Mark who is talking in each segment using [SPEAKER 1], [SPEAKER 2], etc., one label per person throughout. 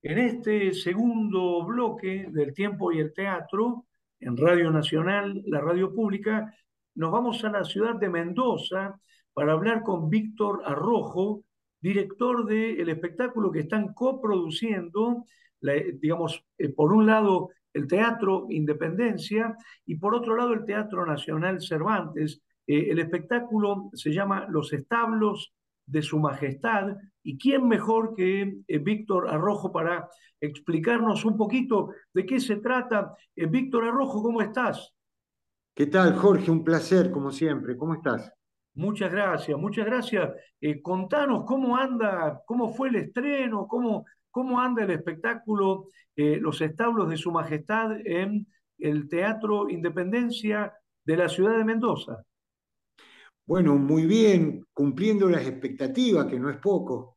[SPEAKER 1] En este segundo bloque del tiempo y el teatro, en Radio Nacional, la radio pública, nos vamos a la ciudad de Mendoza para hablar con Víctor Arrojo, director del espectáculo que están coproduciendo, digamos, por un lado el Teatro Independencia y por otro lado el Teatro Nacional Cervantes. El espectáculo se llama Los Establos de Su Majestad. ¿Y quién mejor que Víctor Arrojo para explicarnos un poquito de qué se trata? Víctor Arrojo, ¿cómo estás?
[SPEAKER 2] ¿Qué tal, Jorge? Un placer, como siempre. ¿Cómo estás?
[SPEAKER 1] Muchas gracias, muchas gracias. Contanos cómo anda, cómo fue el estreno, cómo anda el espectáculo Los Establos de Su Majestad en el Teatro Independencia de la ciudad de Mendoza.
[SPEAKER 2] Bueno, muy bien, cumpliendo las expectativas, que no es poco,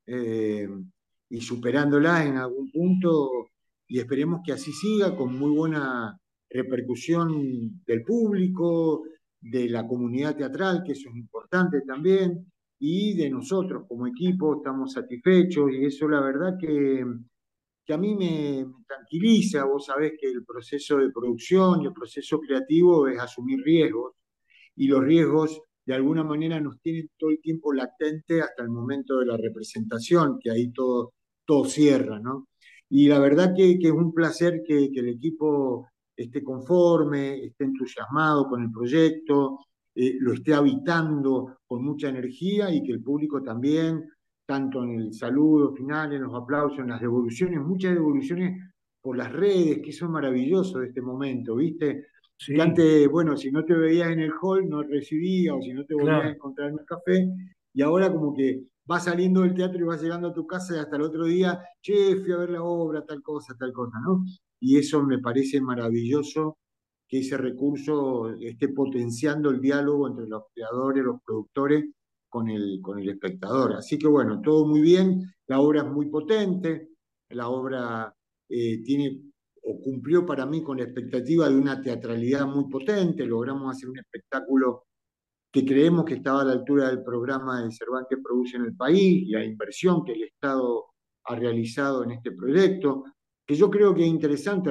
[SPEAKER 2] y superándolas en algún punto, y esperemos que así siga, con muy buena repercusión del público, de la comunidad teatral, que eso es importante también, y de nosotros como equipo, estamos satisfechos, y eso la verdad que a mí me tranquiliza. Vos sabés que el proceso de producción y el proceso creativo es asumir riesgos, y los riesgos de alguna manera nos tienen todo el tiempo latente hasta el momento de la representación, que ahí todo cierra, ¿no? Y la verdad que es un placer que el equipo esté conforme, esté entusiasmado con el proyecto, lo esté habitando con mucha energía, y que el público también, tanto en el saludo final, en los aplausos, en las devoluciones, muchas devoluciones por las redes, que eso es maravilloso de este momento, ¿viste? Que
[SPEAKER 1] Sí,
[SPEAKER 2] antes, bueno, si no te veías en el hall, no recibías, o si no te volvías a
[SPEAKER 1] claro.
[SPEAKER 2] encontrar en el café, y ahora como que vas saliendo del teatro y vas llegando a tu casa y hasta el otro día, che, fui a ver la obra, tal cosa, ¿no? Y eso me parece maravilloso, que ese recurso esté potenciando el diálogo entre los creadores, los productores, con el espectador. Así que bueno, todo muy bien, la obra es muy potente, la obra tiene o cumplió para mí con la expectativa de una teatralidad muy potente. Logramos hacer un espectáculo que creemos que estaba a la altura del programa de Cervantes Produce en el país, y la inversión que el Estado ha realizado en este proyecto, que yo creo que es interesante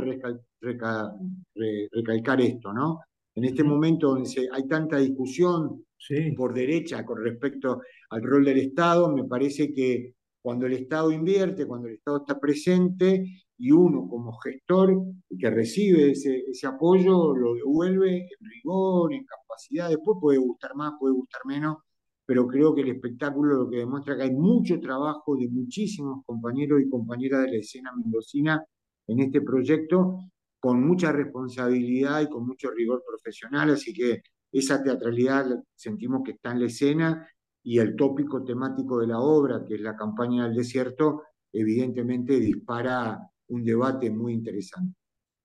[SPEAKER 2] recalcar esto, ¿no? En este
[SPEAKER 1] Ujú.
[SPEAKER 2] momento donde hay tanta discusión
[SPEAKER 1] Sí.
[SPEAKER 2] por derecha con respecto al rol del Estado, me parece que cuando el Estado invierte, cuando el Estado está presente, y uno como gestor que recibe ese apoyo lo devuelve en rigor, en capacidad. Después puede gustar más, puede gustar menos, pero creo que el espectáculo lo que demuestra que hay mucho trabajo de muchísimos compañeros y compañeras de la escena mendocina en este proyecto, con mucha responsabilidad y con mucho rigor profesional. Así que esa teatralidad sentimos que está en la escena, y el tópico temático de la obra, que es la campaña del desierto, evidentemente dispara un debate muy interesante.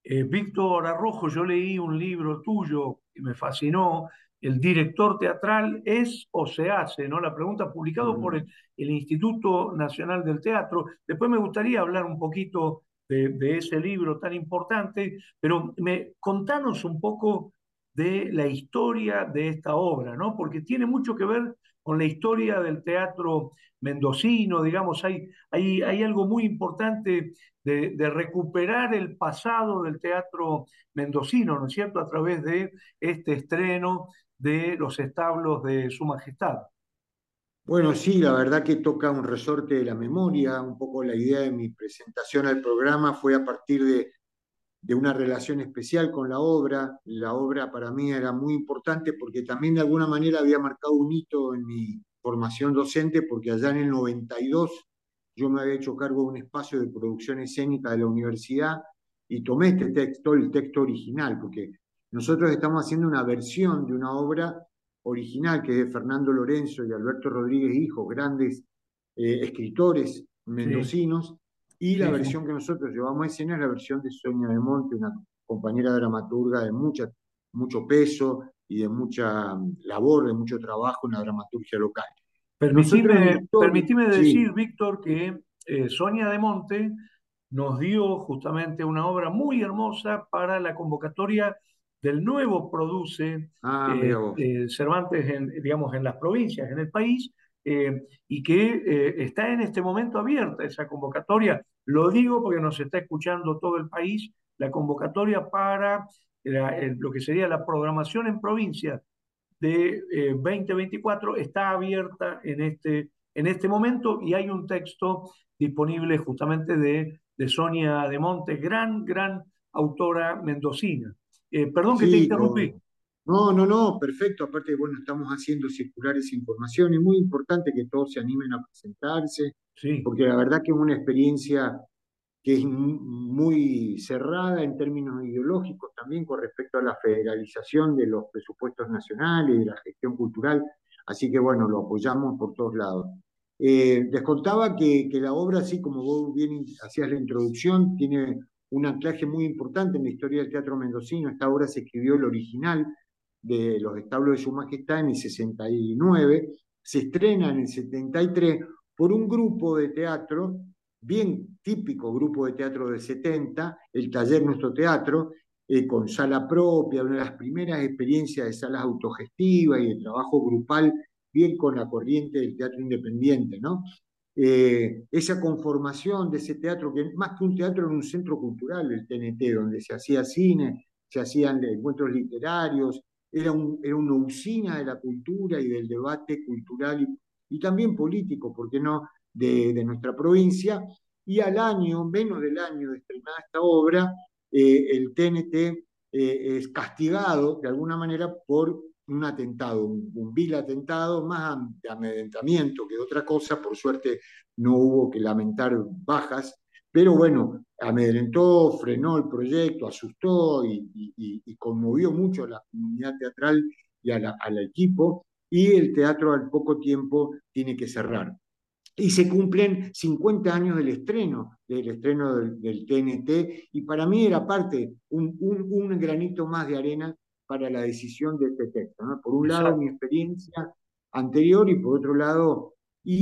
[SPEAKER 1] Víctor Arrojo, yo leí un libro tuyo que me fascinó, El director teatral es o se hace, ¿no? La pregunta publicado por
[SPEAKER 2] Uh-huh.
[SPEAKER 1] el Instituto Nacional del Teatro. Después me gustaría hablar un poquito de ese libro tan importante, pero contanos un poco de la historia de esta obra, ¿no? Porque tiene mucho que ver con la historia del teatro mendocino, digamos, hay algo muy importante de recuperar el pasado del teatro mendocino, ¿no es cierto?, a través de este estreno de Los Establos de Su Majestad.
[SPEAKER 2] Bueno, sí, la verdad que toca un resorte de la memoria. Un poco la idea de mi presentación al programa fue a partir de una relación especial con la obra. La obra para mí era muy importante porque también de alguna manera había marcado un hito en mi formación docente, porque allá en el 92 yo me había hecho cargo de un espacio de producción escénica de la universidad, y tomé este texto, el texto original, porque nosotros estamos haciendo una versión de una obra original que es de Fernando Lorenzo y Alberto Rodríguez Hijo, grandes escritores
[SPEAKER 1] Sí,
[SPEAKER 2] mendocinos, y la
[SPEAKER 1] sí, sí.
[SPEAKER 2] versión que nosotros llevamos a escena es la versión de Sonia de Monte, una compañera dramaturga de mucho peso y de mucha labor, de mucho trabajo en la dramaturgia local. Nosotros en la historia,
[SPEAKER 1] Permitime decir,
[SPEAKER 2] sí,
[SPEAKER 1] Víctor, que Sonia de Monte nos dio justamente una obra muy hermosa para la convocatoria del nuevo Produce
[SPEAKER 2] mira vos.
[SPEAKER 1] Cervantes, digamos, en las provincias, en el país, y que está en este momento abierta esa convocatoria. Lo digo porque nos está escuchando todo el país. La convocatoria para lo que sería la programación en provincia de 2024 está abierta en este momento y hay un texto disponible justamente de Sonia de Monte, gran autora mendocina. Perdón que te
[SPEAKER 2] Sí,
[SPEAKER 1] interrumpí.
[SPEAKER 2] no, no, no, perfecto. Aparte, bueno, estamos haciendo circular esa información. Es muy importante que todos se animen a presentarse,
[SPEAKER 1] Sí,
[SPEAKER 2] porque la verdad que es una experiencia que es muy cerrada en términos ideológicos también con respecto a la federalización de los presupuestos nacionales y de la gestión cultural. Así que bueno, lo apoyamos por todos lados. Les contaba que la obra, así como vos bien hacías la introducción, tiene un anclaje muy importante en la historia del teatro mendocino. Esta obra se escribió el original de Los establos de Su Majestad en el 69, se estrena en el 73 por un grupo de teatro bien típico grupo de teatro de 70, el taller Nuestro Teatro, con sala propia, una de las primeras experiencias de salas autogestivas y de trabajo grupal, bien con la corriente del teatro independiente, ¿no? Esa conformación de ese teatro, que más que un teatro era un centro cultural, el TNT, donde se hacía cine, se hacían encuentros literarios, era una usina de la cultura y del debate cultural y también político, ¿por qué no?, de nuestra provincia, y al año, menos del año de estrenada esta obra, el TNT es castigado de alguna manera por un atentado, un vil atentado, más de amedrentamiento que de otra cosa. Por suerte no hubo que lamentar bajas, pero bueno, amedrentó, frenó el proyecto, asustó y conmovió mucho a la comunidad teatral y al equipo, y el teatro al poco tiempo tiene que cerrar. Y se cumplen 50 años del estreno del TNT, y para mí era parte, un granito más de arena para la decisión de este texto, ¿no? Por un lado, mi
[SPEAKER 1] exacto.
[SPEAKER 2] experiencia anterior, y por otro lado,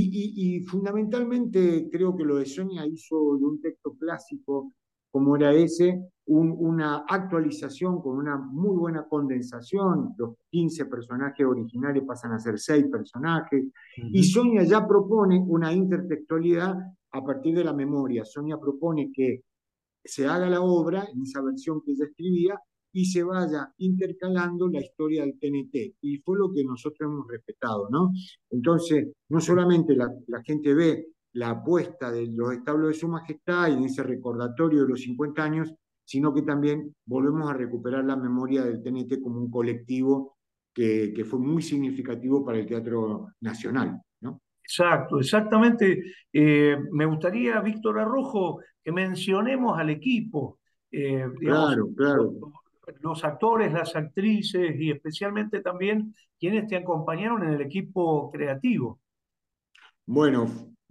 [SPEAKER 2] y fundamentalmente creo que lo de Sonia hizo de un texto clásico como era ese, una actualización con una muy buena condensación. Los 15 personajes originales pasan a ser 6 personajes, y
[SPEAKER 1] Ujú.
[SPEAKER 2] Sonia ya propone una intertextualidad a partir de la memoria. Sonia propone que se haga la obra en esa versión que ella escribía y se vaya intercalando la historia del TNT. Y fue lo que nosotros hemos respetado, ¿no? Entonces, no solamente la gente ve la apuesta de los establos de Su Majestad y en ese recordatorio de los 50 años, sino que también volvemos a recuperar la memoria del TNT como un colectivo que fue muy significativo para el teatro nacional, ¿no?
[SPEAKER 1] Exacto, exactamente. Me gustaría, Víctor Arrojo, que mencionemos al equipo, digamos,
[SPEAKER 2] Claro, claro.
[SPEAKER 1] los actores, las actrices y especialmente también quienes te acompañaron en el equipo creativo.
[SPEAKER 2] Bueno,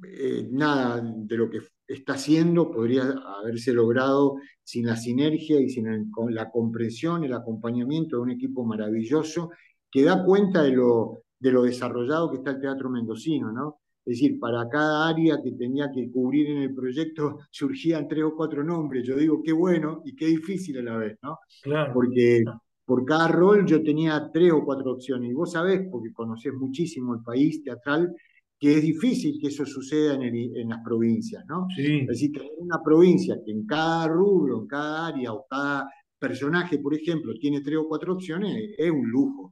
[SPEAKER 2] nada de lo que está haciendo podría haberse logrado sin la sinergia y sin con la comprensión, el acompañamiento de un equipo maravilloso que da cuenta de lo desarrollado que está el teatro mendocino, ¿no? Es decir, para cada área que tenía que cubrir en el proyecto surgían 3 o 4 nombres. Yo digo, qué bueno y qué difícil a la vez, ¿no?
[SPEAKER 1] Claro.
[SPEAKER 2] Porque por cada rol yo tenía 3 o 4 opciones. Y vos sabés, porque conocés muchísimo el país teatral, que es difícil que eso suceda en las provincias, ¿no? Es
[SPEAKER 1] Sí,
[SPEAKER 2] decir, tener una provincia que en cada rubro, en cada área o cada personaje, por ejemplo, tiene 3 o 4 opciones, es un lujo.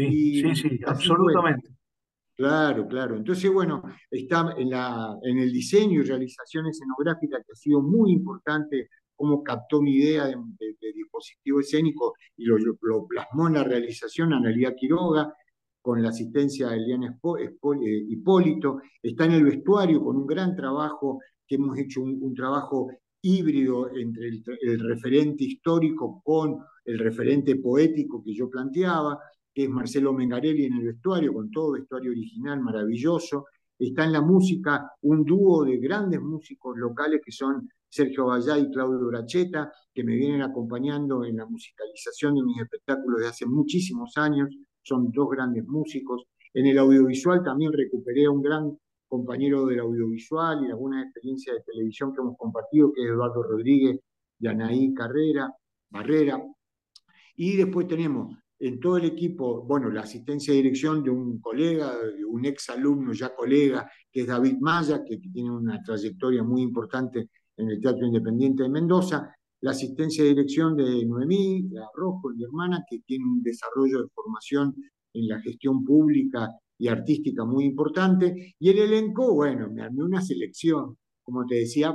[SPEAKER 2] Y
[SPEAKER 1] sí,
[SPEAKER 2] así fue.
[SPEAKER 1] absolutamente.
[SPEAKER 2] Claro, claro. Entonces, bueno, está en el diseño y realización escenográfica, que ha sido muy importante, cómo captó mi idea de dispositivo escénico y lo plasmó en la realización Analía Quiroga, con la asistencia de Eliana Hipólito. Está en el vestuario con un gran trabajo, que hemos hecho un trabajo híbrido entre el referente histórico con el referente poético que yo planteaba, que es Marcelo Mengarelli en el vestuario, con todo vestuario original maravilloso. Está en la música un dúo de grandes músicos locales que son Sergio Bayá y Claudio Bracheta, que me vienen acompañando en la musicalización de mis espectáculos de hace muchísimos años. Son 2 grandes músicos. En el audiovisual también recuperé a un gran compañero del audiovisual y algunas experiencias de televisión que hemos compartido, que es Eduardo Rodríguez y Anaí Barrera. Y después tenemos en todo el equipo, bueno, la asistencia de dirección de un colega, de un ex alumno ya colega, que es David Maya, que tiene una trayectoria muy importante en el Teatro Independiente de Mendoza, la asistencia de dirección de Noemí Arrojo, mi hermana, que tiene un desarrollo de formación en la gestión pública y artística muy importante, y el elenco, bueno, me armé una selección, como te decía,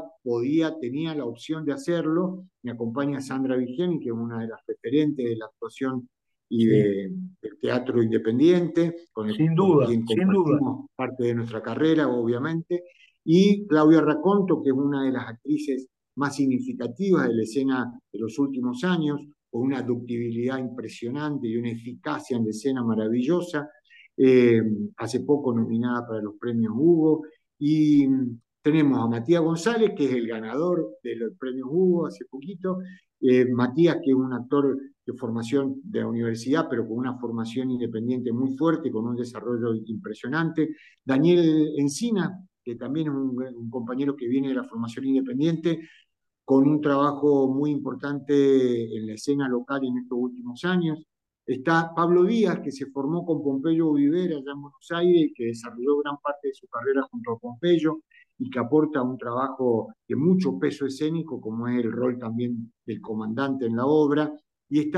[SPEAKER 2] tenía la opción de hacerlo, me acompaña Sandra Vigeni, que es una de las referentes de la actuación y
[SPEAKER 1] Sí,
[SPEAKER 2] del teatro independiente,
[SPEAKER 1] sin
[SPEAKER 2] con
[SPEAKER 1] duda,
[SPEAKER 2] quien
[SPEAKER 1] sin duda.
[SPEAKER 2] compartimos parte de nuestra carrera, obviamente, y Claudia Raconto, que es una de las actrices más significativas de la escena de los últimos años, con una ductibilidad impresionante y una eficacia en la escena maravillosa, eh, hace poco nominada para los premios Hugo, y tenemos a Matías González, que es el ganador de los premios Hugo hace poquito, Matías, que es un actor de formación de la universidad, pero con una formación independiente muy fuerte, con un desarrollo impresionante, Daniel Encina, que también es un compañero que viene de la formación independiente, con un trabajo muy importante en la escena local en estos últimos años. Está Pablo Díaz, que se formó con Pompeyo Vivera allá en Buenos Aires, que desarrolló gran parte de su carrera junto a Pompeyo y que aporta un trabajo de mucho peso escénico, como es el rol también del comandante en la obra. Y está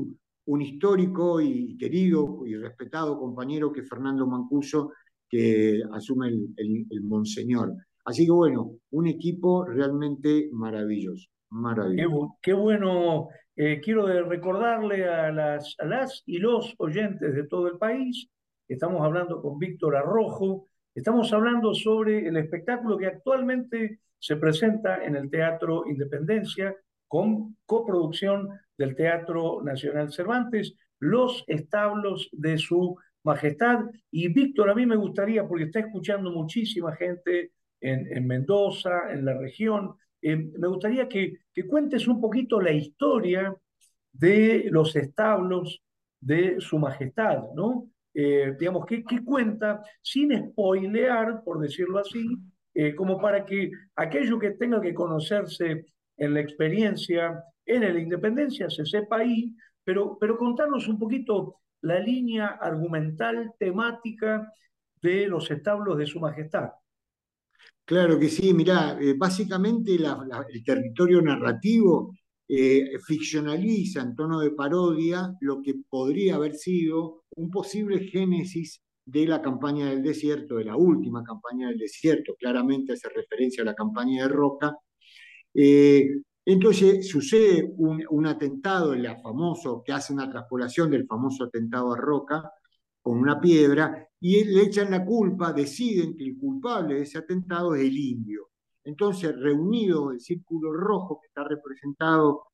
[SPEAKER 2] un histórico y querido y respetado compañero que es Fernando Mancuso, que asume el Monseñor. Así que bueno, un equipo realmente maravilloso, maravilloso.
[SPEAKER 1] Qué bueno. Quiero recordarle a las y los oyentes de todo el país que estamos hablando con Víctor Arrojo. Estamos hablando sobre el espectáculo que actualmente se presenta en el Teatro Independencia con coproducción del Teatro Nacional Cervantes, Los Establos de Su Majestad. Y Víctor, a mí me gustaría, porque está escuchando muchísima gente en Mendoza, en la región, me gustaría que cuentes un poquito la historia de los establos de Su Majestad, ¿no? Digamos, ¿qué cuenta? Sin spoilear, por decirlo así, como para que aquello que tenga que conocerse en la experiencia en la Independencia se sepa ahí, pero contarnos un poquito la línea argumental, temática de los establos de Su Majestad.
[SPEAKER 2] Claro que sí, mirá, básicamente el territorio narrativo ficcionaliza en tono de parodia lo que podría haber sido un posible génesis de la campaña del desierto, de la última campaña del desierto, claramente hace referencia a la campaña de Roca. Eh, entonces sucede un atentado, famoso, que hace una traspolación del famoso atentado a Roca con una piedra, y le echan la culpa, deciden que el culpable de ese atentado es el indio. Entonces, reunido el círculo rojo, que está representado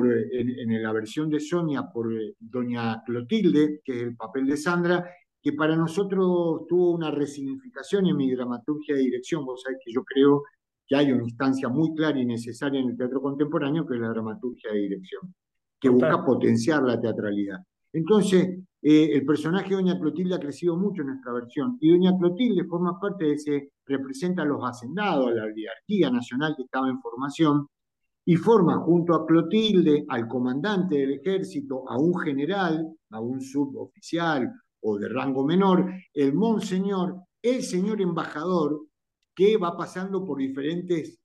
[SPEAKER 2] en la versión de Sonia por doña Clotilde, que es el papel de Sandra, que para nosotros tuvo una resignificación en mi dramaturgia de dirección. Vos sabés que yo creo que hay una instancia muy clara y necesaria en el teatro contemporáneo, que es la dramaturgia de dirección, que
[SPEAKER 1] Total.
[SPEAKER 2] busca potenciar la teatralidad. Entonces, el personaje de Doña Clotilde ha crecido mucho en nuestra versión, y Doña Clotilde forma parte de ese, representa a los hacendados, a la oligarquía nacional que estaba en formación, y forma junto a Clotilde, al comandante del ejército, a un general, a un suboficial o de rango menor, el monseñor, el señor embajador, que va pasando por diferentes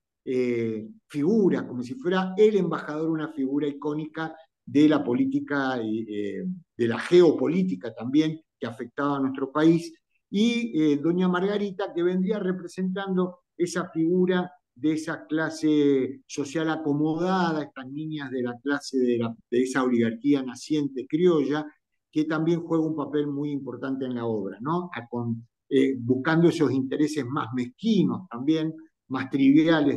[SPEAKER 2] figuras, como si fuera el embajador una figura icónica de la política, de la geopolítica también, que afectaba a nuestro país, y doña Margarita, que vendría representando esa figura de esa clase social acomodada, estas niñas de la clase de esa oligarquía naciente criolla, que también juega un papel muy importante en la obra, ¿no? Buscando esos intereses más mezquinos también, más triviales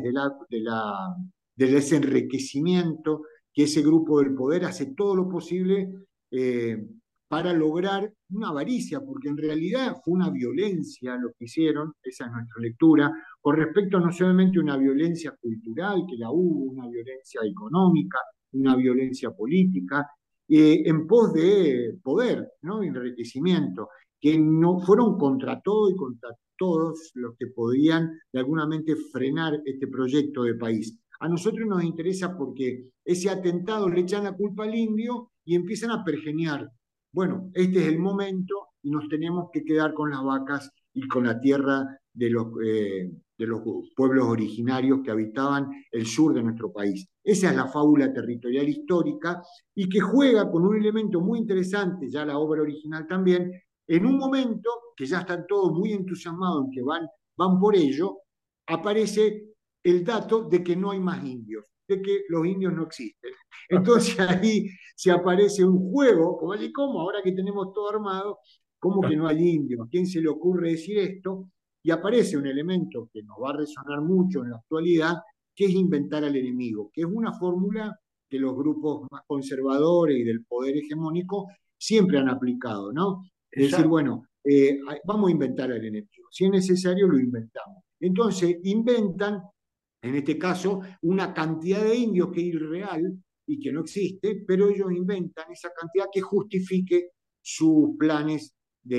[SPEAKER 2] del ese enriquecimiento, que ese grupo del poder hace todo lo posible para lograr una avaricia, porque en realidad fue una violencia lo que hicieron, esa es nuestra lectura, con respecto no solamente a una violencia cultural, que la hubo, una violencia económica, una violencia política, en pos de poder, ¿no? Enriquecimiento, que no fueron contra todo y contra todos los que podían de alguna mente frenar este proyecto de país. A nosotros nos interesa porque ese atentado le echan la culpa al indio y empiezan a pergeñar. Bueno, este es el momento y nos tenemos que quedar con las vacas y con la tierra de los pueblos originarios que habitaban el sur de nuestro país. Esa es la fábula territorial histórica y que juega con un elemento muy interesante, ya la obra original también, en un momento que ya están todos muy entusiasmados en que van por ello, aparece el dato de que no hay más indios, de que los indios no existen. Entonces ahí se aparece un juego, como así, ¿cómo? Ahora que tenemos todo armado, ¿cómo que no hay indios? ¿A quién se le ocurre decir esto? Y aparece un elemento que nos va a resonar mucho en la actualidad, que es inventar al enemigo, que es una fórmula que los grupos más conservadores y del poder hegemónico siempre han aplicado, ¿no? Es decir,
[SPEAKER 1] Exacto.
[SPEAKER 2] bueno, vamos a inventar al enemigo. Si es necesario, lo inventamos. Entonces, inventan, en este caso, una cantidad de indios que es irreal y que no existe, pero ellos inventan esa cantidad que justifique sus planes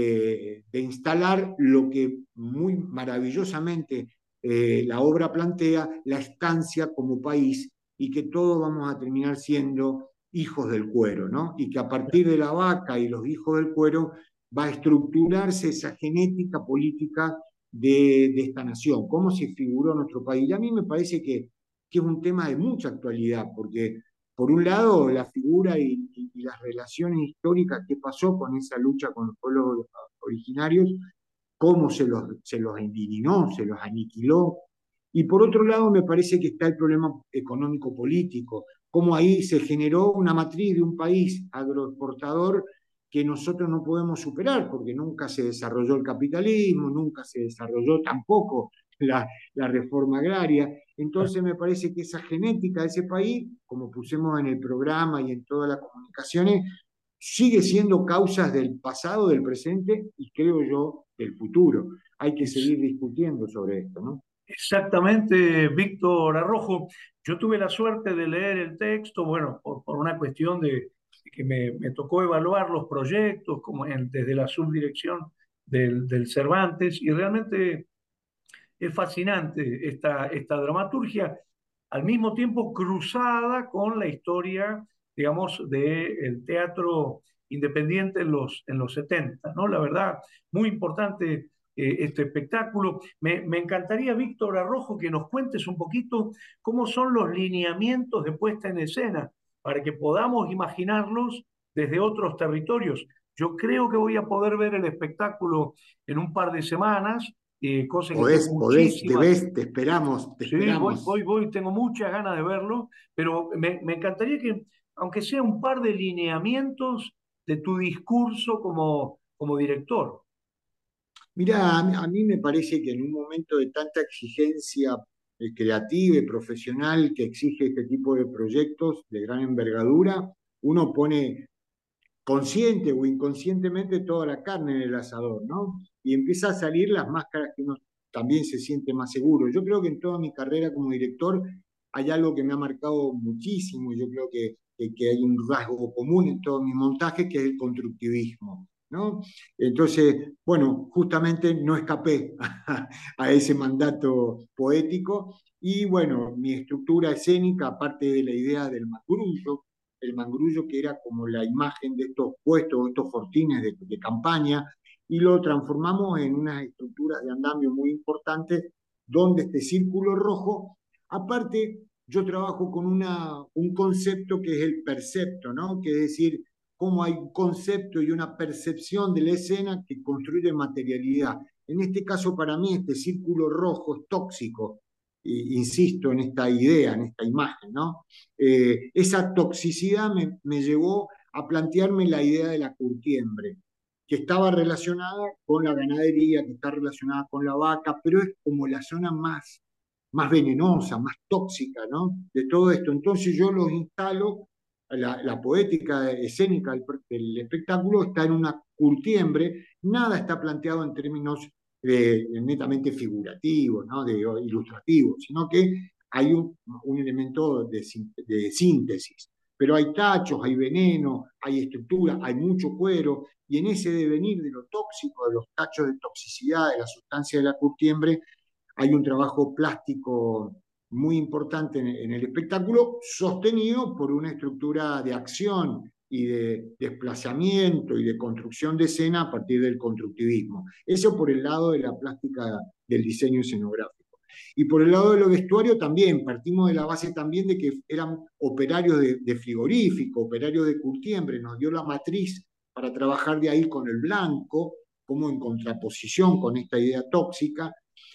[SPEAKER 2] de instalar lo que muy maravillosamente la obra plantea, la estancia como país, y que todos vamos a terminar siendo hijos del cuero, ¿no? Y que a partir de la vaca y los hijos del cuero va a estructurarse esa genética política de esta nación, cómo se figuró nuestro país. Y a mí me parece que es un tema de mucha actualidad, porque por un lado la figura y las relaciones históricas que pasó con esa lucha con los pueblos originarios, cómo se los eliminó, se los aniquiló. Y por otro lado, me parece que está el problema económico-político, cómo ahí se generó una matriz de un país agroexportador que nosotros no podemos superar, porque nunca se desarrolló el capitalismo, nunca se desarrolló tampoco la reforma agraria. Entonces me parece que esa genética de ese país, como pusimos en el programa y en todas las comunicaciones, sigue siendo causas del pasado, del presente y creo yo del futuro. Hay que
[SPEAKER 1] Es,
[SPEAKER 2] seguir discutiendo sobre esto, ¿no?
[SPEAKER 1] exactamente, Víctor Arrojo. Yo tuve la suerte de leer el texto, bueno, por una cuestión de que me tocó evaluar los proyectos como desde la subdirección del Cervantes y realmente es fascinante esta dramaturgia, al mismo tiempo cruzada con la historia, digamos, del teatro independiente en los 70, ¿no? La verdad, muy importante este espectáculo. Me encantaría, Víctor Arrojo, que nos cuentes un poquito cómo son los lineamientos de puesta en escena, para que podamos imaginarlos desde otros territorios. Yo creo que voy a poder ver el espectáculo en un par de semanas, cosa que tengo muchísimas.
[SPEAKER 2] Debés, te esperamos, te
[SPEAKER 1] Sí,
[SPEAKER 2] esperamos.
[SPEAKER 1] tengo muchas ganas de verlo, pero me encantaría que, aunque sea un par de lineamientos de tu discurso como director.
[SPEAKER 2] Mirá, a mí me parece que en un momento de tanta exigencia creativa y profesional que exige este tipo de proyectos de gran envergadura, uno pone consciente o inconscientemente toda la carne en el asador, ¿no? Y empieza a salir las máscaras que uno también se siente más seguro. Yo creo que en toda mi carrera como director hay algo que me ha marcado muchísimo y yo creo que hay un rasgo común en todos mis montajes que es el constructivismo, ¿no? Entonces, bueno, justamente no escapé a ese mandato poético y bueno, mi estructura escénica, aparte de la idea del magullo, el mangrullo que era como la imagen de estos puestos, estos fortines de campaña, y lo transformamos en unas estructuras de andamio muy importantes, donde este círculo rojo, aparte, yo trabajo con un concepto que es el percepto, ¿no? Que es decir, cómo hay un concepto y una percepción de la escena que construye materialidad. En este caso, para mí, este círculo rojo es tóxico, insisto en esta idea, en esta imagen, ¿no? Esa toxicidad me llevó a plantearme la idea de la curtiembre, que estaba relacionada con la ganadería, que está relacionada con la vaca, pero es como la zona más venenosa, más tóxica, ¿no? De todo esto. Entonces yo los instalo, la poética escénica del espectáculo está en una curtiembre, nada está planteado en términos netamente figurativos, ¿no? De ilustrativos, sino que hay un elemento de síntesis. Pero hay tachos, hay veneno, hay estructura, hay mucho cuero, y en ese devenir de lo tóxico, de los tachos de toxicidad, de la sustancia de la curtiembre, hay un trabajo plástico muy importante en el espectáculo, sostenido por una estructura de acción y de desplazamiento y de construcción de escena a partir del constructivismo. Eso por el lado de la plástica del diseño escenográfico. Y por el lado de los vestuarios también, partimos de la base también de que eran operarios de frigorífico, operarios de curtiembre, nos dio la matriz para trabajar de ahí con el blanco, como en contraposición con esta idea tóxica,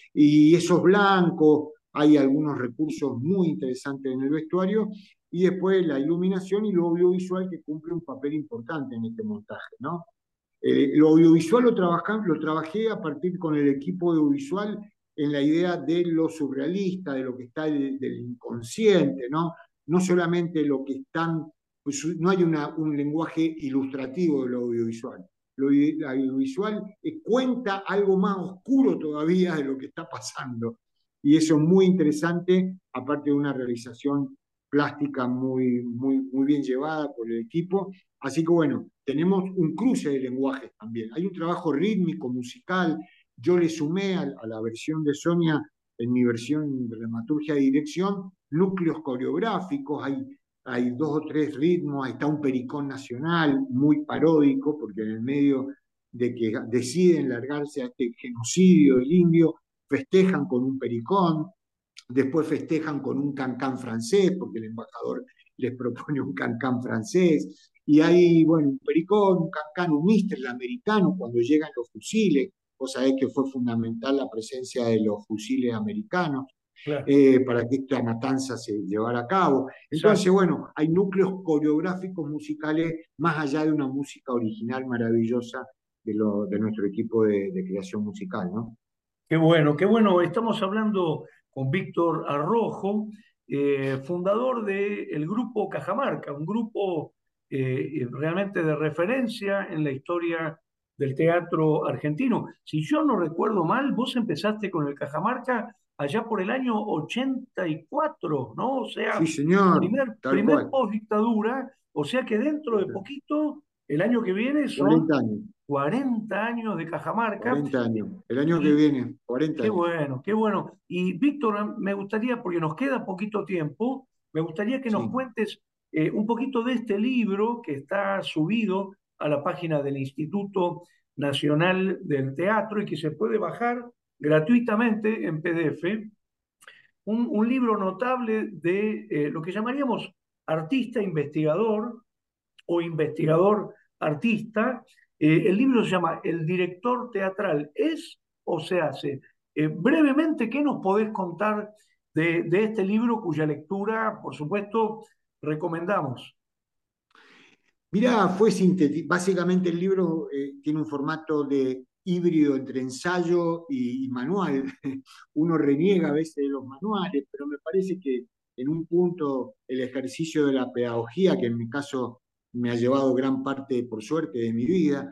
[SPEAKER 2] y esos blancos, hay algunos recursos muy interesantes en el vestuario, y después la iluminación y lo audiovisual que cumple un papel importante en este montaje, ¿no? Lo audiovisual lo trabajé a partir con el equipo audiovisual en la idea de lo surrealista, de lo que está del inconsciente, ¿no? No solamente lo que están, pues no hay un lenguaje ilustrativo de lo audiovisual. Lo audiovisual cuenta algo más oscuro todavía de lo que está pasando. Y eso es muy interesante, aparte de una realización plástica muy bien llevada por el equipo. Así que bueno, tenemos un cruce de lenguajes también. Hay un trabajo rítmico, musical. Yo le sumé a la versión de Sonia, en mi versión de dramaturgia de dirección, núcleos coreográficos, hay dos o tres ritmos, está un pericón nacional muy paródico, porque en el medio de que deciden largarse a este genocidio del indio, festejan con un pericón, después festejan con un cancán francés, porque el embajador les propone un cancán francés, y hay, bueno, un pericón, un cancán, un mistral americano cuando llegan los fusiles. Vos sabés que fue fundamental la presencia de los fusiles americanos
[SPEAKER 1] Claro,
[SPEAKER 2] para que esta matanza se llevara a cabo. Entonces,
[SPEAKER 1] exacto.
[SPEAKER 2] bueno, hay núcleos coreográficos musicales más allá de una música original maravillosa de nuestro equipo de creación musical, ¿no?
[SPEAKER 1] Qué bueno, qué bueno. Estamos hablando con Víctor Arrojo, fundador del grupo Cajamarca, un grupo realmente de referencia en la historia del teatro argentino. Si yo no recuerdo mal, vos empezaste con el Cajamarca allá por el año 84, ¿no? O
[SPEAKER 2] Sí,
[SPEAKER 1] sea,
[SPEAKER 2] señor, tal
[SPEAKER 1] primer
[SPEAKER 2] cual.
[SPEAKER 1] post-dictadura, o sea que dentro de poquito, el año que viene son
[SPEAKER 2] 40 años,
[SPEAKER 1] 40 años de Cajamarca.
[SPEAKER 2] 40 años. El año que
[SPEAKER 1] Y
[SPEAKER 2] viene, 40
[SPEAKER 1] qué
[SPEAKER 2] años.
[SPEAKER 1] bueno, qué bueno. Y Víctor, me gustaría, porque nos queda poquito tiempo, me gustaría que nos
[SPEAKER 2] Sí.
[SPEAKER 1] cuentes un poquito de este libro que está subido a la página del Instituto Nacional del Teatro y que se puede bajar gratuitamente en PDF. Un libro notable de lo que llamaríamos artista investigador o investigador artista. El libro se llama El director teatral, ¿es o se hace? Brevemente, ¿qué nos podés contar de este libro cuya lectura, por supuesto, recomendamos?
[SPEAKER 2] Mirá, fue sintético. Básicamente el libro tiene un formato de híbrido entre ensayo y manual. Uno reniega a veces de los manuales, pero me parece que en un punto el ejercicio de la pedagogía, que en mi caso me ha llevado gran parte, por suerte, de mi vida,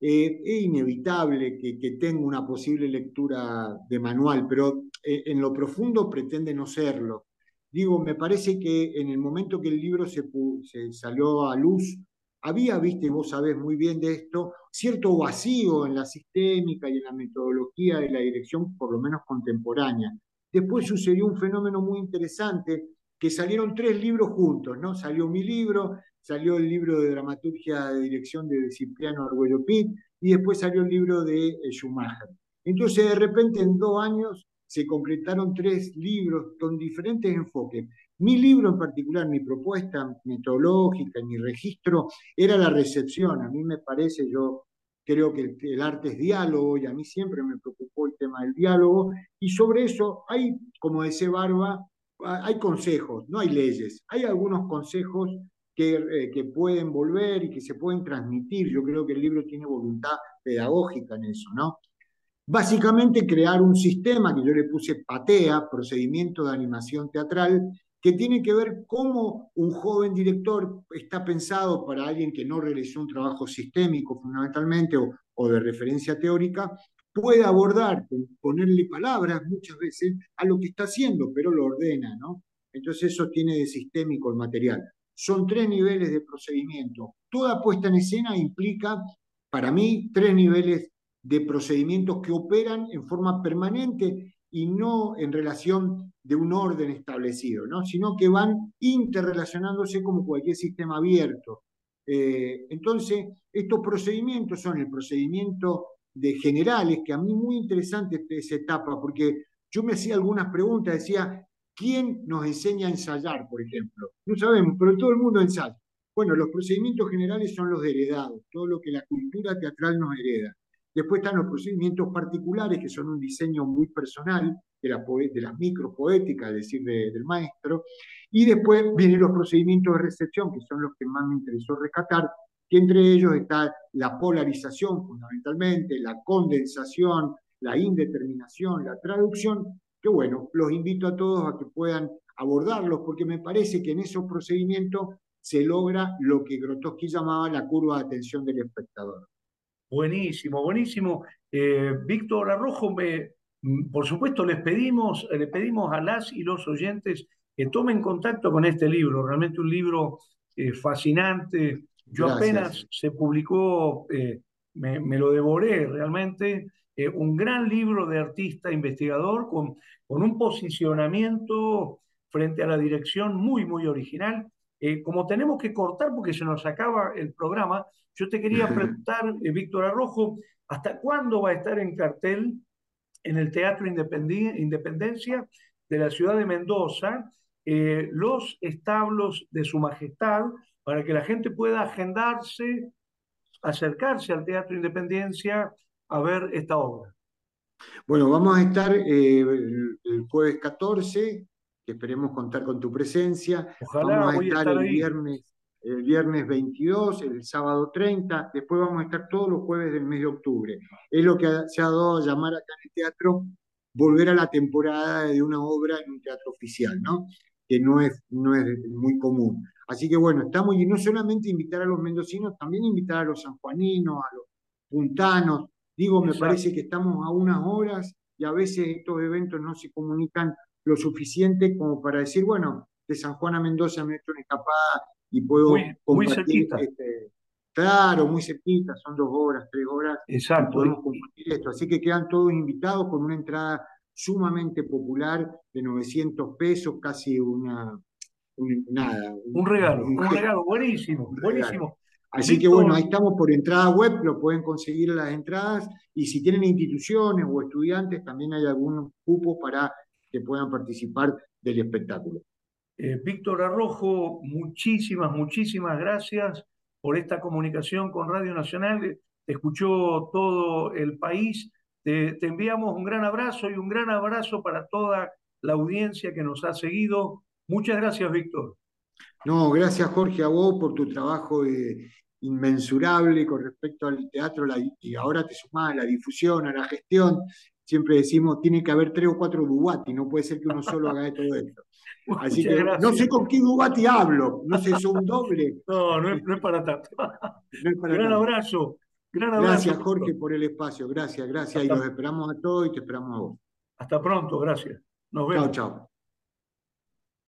[SPEAKER 2] es inevitable que tenga una posible lectura de manual, pero en lo profundo pretende no serlo. Digo, me parece que en el momento que el libro se salió a luz, había, viste, vos sabés muy bien de esto, cierto vacío en la sistémica y en la metodología de la dirección, por lo menos contemporánea. Después sucedió un fenómeno muy interesante, que salieron tres libros juntos, ¿no? Salió mi libro, salió el libro de dramaturgia de dirección de Cipriano Argüello Pitt, y después salió el libro de Schumacher. Entonces, de repente, en 2 años, se concretaron tres libros con diferentes enfoques. Mi libro en particular, mi propuesta metodológica, mi registro, era la recepción. A mí me parece, yo creo que el arte es diálogo y a mí siempre me preocupó el tema del diálogo. Y sobre eso hay, como decía Barba, hay consejos, no hay leyes. Hay algunos consejos que pueden volver y que se pueden transmitir. Yo creo que el libro tiene voluntad pedagógica en eso, ¿no? Básicamente crear un sistema que yo le puse PATEA, procedimiento de animación teatral, que tiene que ver cómo un joven director está pensado para alguien que no realizó un trabajo sistémico fundamentalmente o de referencia teórica, puede abordar, ponerle palabras muchas veces a lo que está haciendo, pero lo ordena, ¿no? Entonces eso tiene de sistémico el material. Son 3 niveles de procedimiento. Toda puesta en escena implica, para mí, 3 niveles de procedimientos que operan en forma permanente y no en relación de un orden establecido, ¿no? Sino que van interrelacionándose como cualquier sistema abierto. Entonces, estos procedimientos son el procedimiento de generales, que a mí muy interesante esa etapa, porque yo me hacía algunas preguntas, decía, ¿quién nos enseña a ensayar, por ejemplo? No sabemos, pero todo el mundo ensaya. Bueno, los procedimientos generales son los heredados, todo lo que la cultura teatral nos hereda. Después están los procedimientos particulares, que son un diseño muy personal de las micropoéticas, es decir, del maestro. Y después vienen los procedimientos de recepción, que son los que más me interesó rescatar, que entre ellos está la polarización fundamentalmente, la condensación, la indeterminación, la traducción, que bueno, los invito a todos a que puedan abordarlos, porque me parece que en esos procedimientos se logra lo que Grotowski llamaba la curva de atención del espectador.
[SPEAKER 1] Buenísimo, buenísimo. Víctor Arrojo, por supuesto le pedimos a las y los oyentes que tomen contacto con este libro, realmente un libro fascinante. Yo
[SPEAKER 2] Gracias.
[SPEAKER 1] apenas se publicó, me lo devoré realmente, un gran libro de artista investigador con un posicionamiento frente a la dirección muy, muy original. Como tenemos que cortar porque se nos acaba el programa, yo te quería preguntar, Víctor Arrojo, ¿hasta cuándo va a estar en cartel en el Teatro Independencia de la ciudad de Mendoza los establos de Su Majestad para que la gente pueda agendarse, acercarse al Teatro Independencia a ver esta obra?
[SPEAKER 2] Bueno, vamos a estar el jueves 14, que esperemos contar con tu presencia.
[SPEAKER 1] Ojalá
[SPEAKER 2] Vamos a
[SPEAKER 1] voy a
[SPEAKER 2] estar
[SPEAKER 1] estar ahí.
[SPEAKER 2] el viernes 22, el sábado 30. Después vamos a estar todos los jueves del mes de octubre. Es lo que se ha dado a llamar acá en el teatro volver a la temporada de una obra en un teatro oficial, ¿no? Que no es muy común. Así que bueno, estamos, y no solamente invitar a los mendocinos, también invitar a los sanjuaninos, a los puntanos. Digo, me
[SPEAKER 1] Exacto.
[SPEAKER 2] parece que estamos a unas horas y a veces estos eventos no se comunican lo suficiente como para decir, bueno, de San Juan a Mendoza me he hecho una escapada y puedo
[SPEAKER 1] Muy, muy
[SPEAKER 2] compartir,
[SPEAKER 1] cerquita.
[SPEAKER 2] claro, muy cerquita, son 2 horas, 3 horas, y
[SPEAKER 1] Exacto.
[SPEAKER 2] podemos compartir esto. Así que quedan todos invitados con una entrada sumamente popular de 900 pesos, casi nada, un
[SPEAKER 1] Un
[SPEAKER 2] gesto,
[SPEAKER 1] regalo, buenísimo,
[SPEAKER 2] un regalo.
[SPEAKER 1] buenísimo.
[SPEAKER 2] Así que bueno,
[SPEAKER 1] Víctor,
[SPEAKER 2] ahí estamos por entrada web, lo pueden conseguir las entradas y si tienen instituciones o estudiantes, también hay algún cupo para que puedan participar del espectáculo.
[SPEAKER 1] Víctor Arrojo, muchísimas, muchísimas gracias por esta comunicación con Radio Nacional. Te escuchó todo el país. Te enviamos un gran abrazo y un gran abrazo para toda la audiencia que nos ha seguido. Muchas gracias, Víctor.
[SPEAKER 2] No, gracias Jorge a vos por tu trabajo inmensurable con respecto al teatro y ahora te sumás a la difusión, a la gestión. Siempre decimos, tiene que haber 3 o 4 Dubati, no puede ser que uno solo haga de todo esto. Así
[SPEAKER 1] Muchas
[SPEAKER 2] que no sé
[SPEAKER 1] gracias.
[SPEAKER 2] con qué Dubati hablo, no sé, son un doble,
[SPEAKER 1] No, no es para tanto.
[SPEAKER 2] no es para
[SPEAKER 1] Gran
[SPEAKER 2] tanto.
[SPEAKER 1] abrazo, gran abrazo,
[SPEAKER 2] Gracias
[SPEAKER 1] Víctor.
[SPEAKER 2] Jorge por el espacio, gracias, gracias y
[SPEAKER 1] Hasta,
[SPEAKER 2] los esperamos a todos y te esperamos a vos.
[SPEAKER 1] hasta pronto, gracias. Nos
[SPEAKER 2] Chao,
[SPEAKER 1] vemos.
[SPEAKER 2] chao.